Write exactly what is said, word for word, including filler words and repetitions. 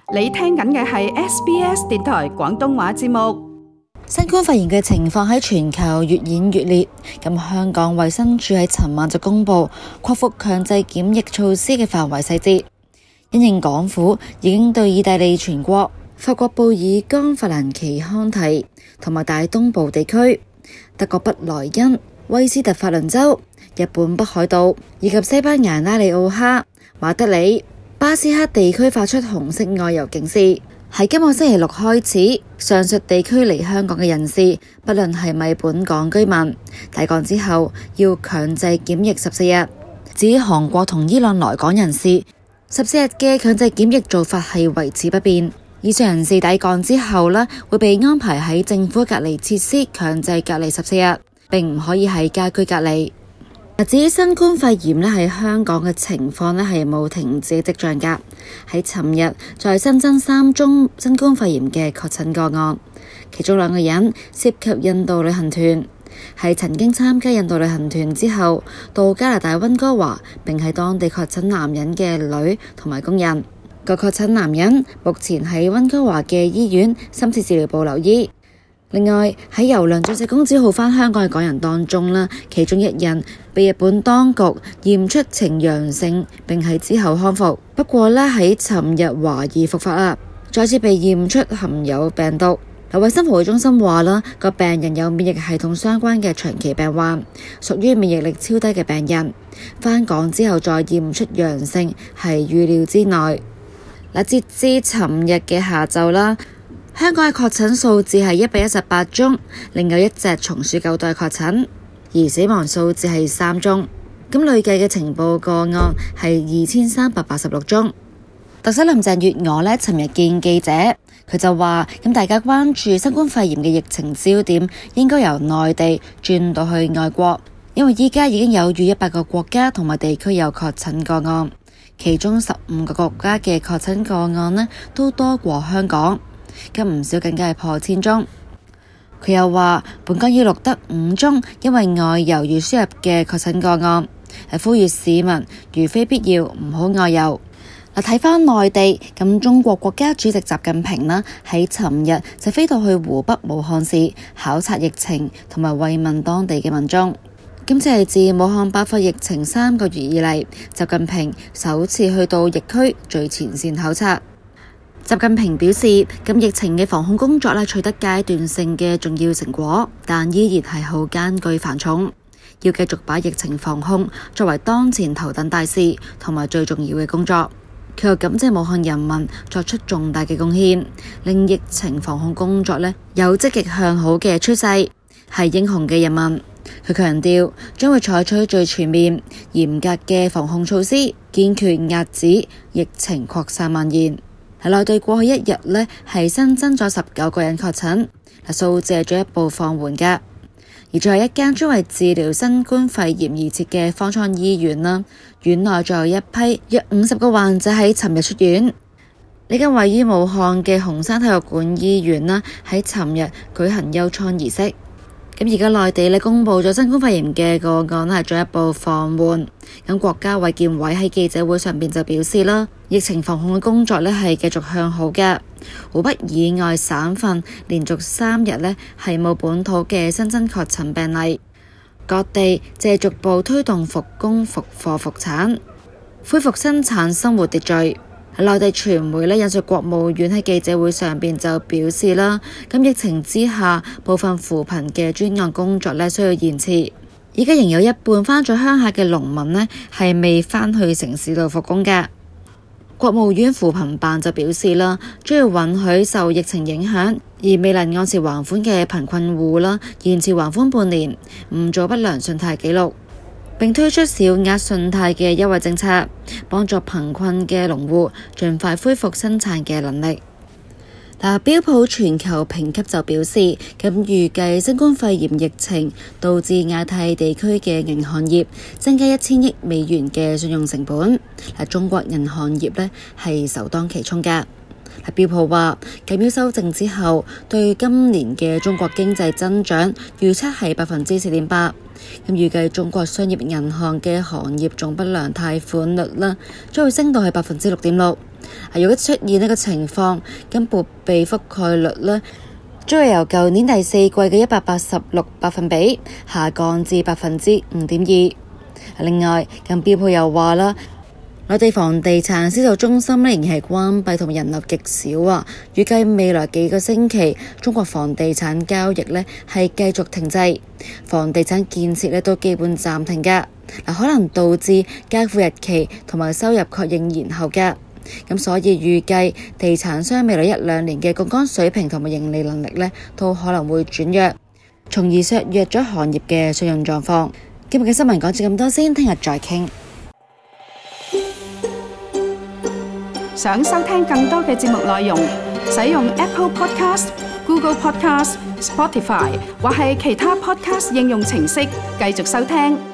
你聽緊嘅係 S B S 電台廣東話節目。 新冠肺炎嘅情況喺全球越演越烈，咁香港衛生署喺尋晚就公布擴闊強制檢疫措施嘅範圍細節，因應港府已經對意大利全國、法國布爾干法蘭奇康提同埋大東部地區、德國北萊茵、威斯特法倫州、日本北海道以及西班牙拉里奧哈、馬德里、巴斯克地區發出紅色外遊警示。喺今個星期六開始，上述地區嚟香港嘅人士，不論係咪本港居民，抵港之後要強制檢疫十四日。至於韓國同伊朗來港人士，十四日嘅強制檢疫做法係維持不變。以上人士抵港之後呢，會被安排喺政府隔離設施強制隔離十四日，並唔可以喺家居隔離。至於新冠肺炎呢，喺香港嘅情況呢係冇停止嘅跡象㗎。喺尋日再新增三宗新冠肺炎嘅確診個案，其中兩個人涉及印度旅行團，係曾經參加印度旅行團之後到加拿大溫哥華並喺當地確診男人嘅女同埋工人。個確診男人目前喺溫哥華嘅醫院深切治療部留醫。另外喺郵輪鑽石公主號返香港嘅港人當中啦，其中一人被日本當局驗出呈陽性，並喺之後康復。不過呢，喺尋日懷疑復發啦，再次被驗出含有病毒。衛生防護中心話啦，個病人有免疫系統相關嘅長期病患，屬於免疫力超低嘅病人。返港之後再驗出陽性係預料之內。嗱，截至尋日嘅下晝啦，香港嘅確診數字係一百一十八宗，另有一隻松鼠狗都係確診，而死亡數字係三宗。咁累計嘅呈報個案係二千三百八十六宗。特首林鄭月娥呢，尋日見記者，佢就話：咁大家關注新冠肺炎嘅疫情焦點，應該由內地轉到去外國，因為依家已經有逾一百個國家同埋地區有確診個案，其中十五個國家嘅確診個案呢，都多過香港。咁唔少更加係破千宗。佢又話本港要錄得五宗因為外遊而輸入嘅確診個案，係呼籲市民如非必要唔好外遊。嗱，睇返內地，咁中國國家主席習近平啦喺尋日就飛到去湖北武漢市考察疫情同埋慰問當地嘅民眾。今次係自武漢爆發疫情三個月以嚟，習近平首次去到疫區最前線考察。習近平表示，咁疫情嘅防控工作咧取得階段性嘅重要成果，但依然係好艱巨繁重，要繼續把疫情防控作為當前頭等大事同埋最重要嘅工作。佢又感謝武漢人民作出重大嘅貢獻，令疫情防控工作咧有積極向好嘅趨勢，係英雄嘅人民。佢強調將會採取最全面、嚴格嘅防控措施，堅決遏止疫情擴散蔓延。內地過去一日呢係新增咗十九個人確診，數字係進一步放緩嘅。而最後一間專為治療新冠肺炎而設嘅方艙醫院啦，院內仲有一批約五十個患者喺尋日出院。呢間位於武漢嘅紅山體育館醫院啦，喺尋日舉行休艙儀式。咁而家內地呢公布咗新冠肺炎嘅個案係進一步放緩。咁國家衛健委喺記者會上邊就表示啦，疫情防控嘅工作呢係繼續向好嘅。湖北以外省份連續三日呢係冇本土嘅新增確診病例，各地借逐步推動復工復課復產，恢復生產生活秩序。內地傳媒呢引述國務院喺記者會上邊就表示啦，咁疫情之下部分扶貧嘅專案工作呢需要延遲，而家仍有一半返咗鄉下嘅農民呢係未返去城市度復工嘅。國務院扶貧辦就表示啦，將要允許受疫情影響而未能按時還款嘅貧困戶啦，延遲還款半年，唔做不良信貸記錄，並推出小額信貸嘅優惠政策，幫助貧困嘅農戶盡快恢復生產嘅能力。嗱，標普全球評級就表示，咁預計新冠肺炎疫情導致亞太地區嘅銀行業增加一千億美元嘅信用成本。嗱，中國銀行業呢係首當其衝嘅。標普話，減標修正之後，對今年嘅中國經濟增長預測係百分之四點八。咁預計中國商業銀行嘅行業總不良貸款率呢，將會升到係百分之六點六。 如果出現呢個情況，咁撥備覆蓋率呢，將會由舊年第四季嘅一百八十六百分比下降至百分之五點二。另外，咁標普又話啦，內地房地產銷售中心呢仍然係關閉同人流極少啊，預計未來幾個星期中國房地產交易呢係繼續停滯，房地產建設呢都基本暫停㗎，嗱，可能導致交付日期同埋收入確認延後㗎。咁所以預計地產商未來一兩年嘅槓桿水平同埋盈利能力呢都可能會轉弱，從而削弱咗行業嘅信用狀況。今日嘅新聞講住咁多先，聽日再傾。 想收聽更多嘅節目內容，使用 Apple Podcast、Google Podcast、Spotify 或係其他 Podcast 應用程式繼續收聽。